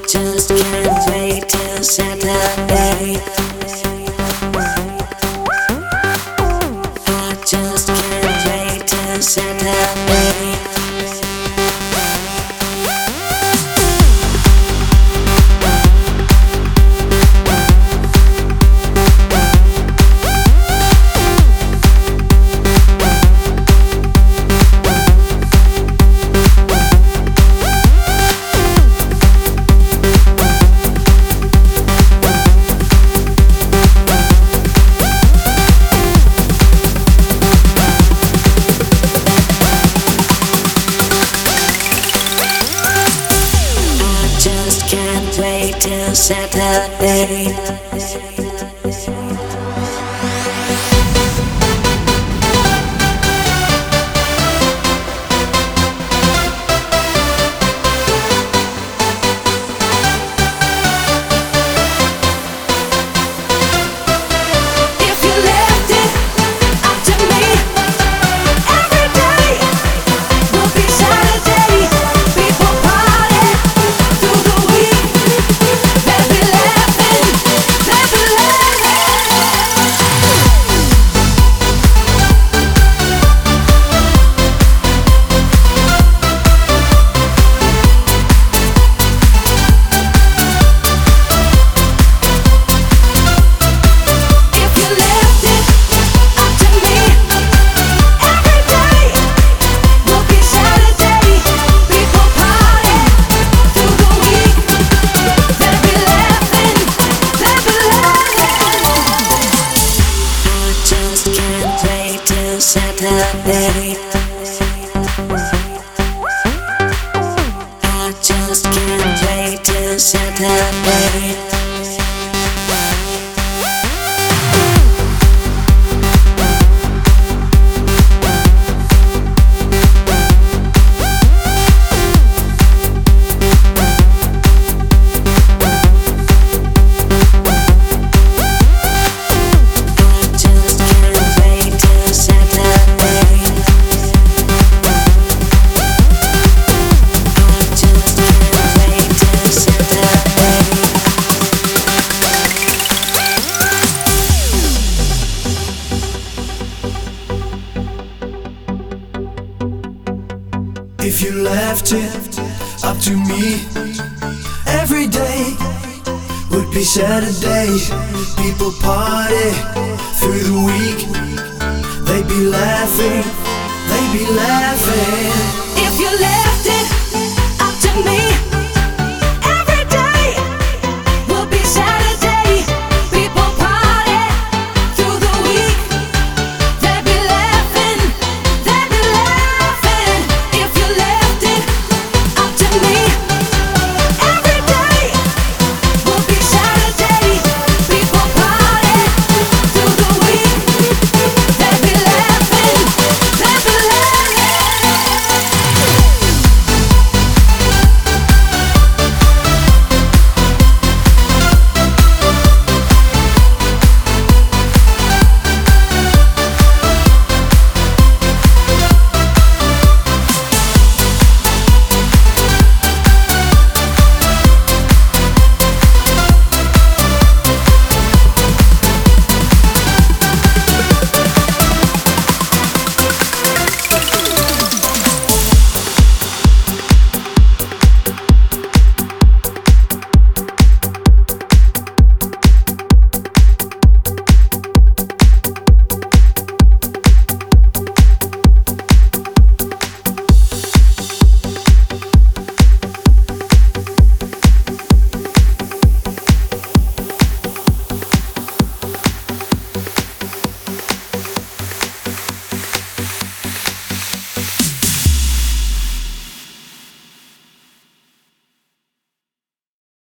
just can't wait till Saturday. I just can't wait till Saturday. Can't wait till Saturday. Saturday. I just can't wait till Saturday. If you left it up to me, every day would be Saturday. People party through the week. They'd be laughing, they'd be laughing. If you left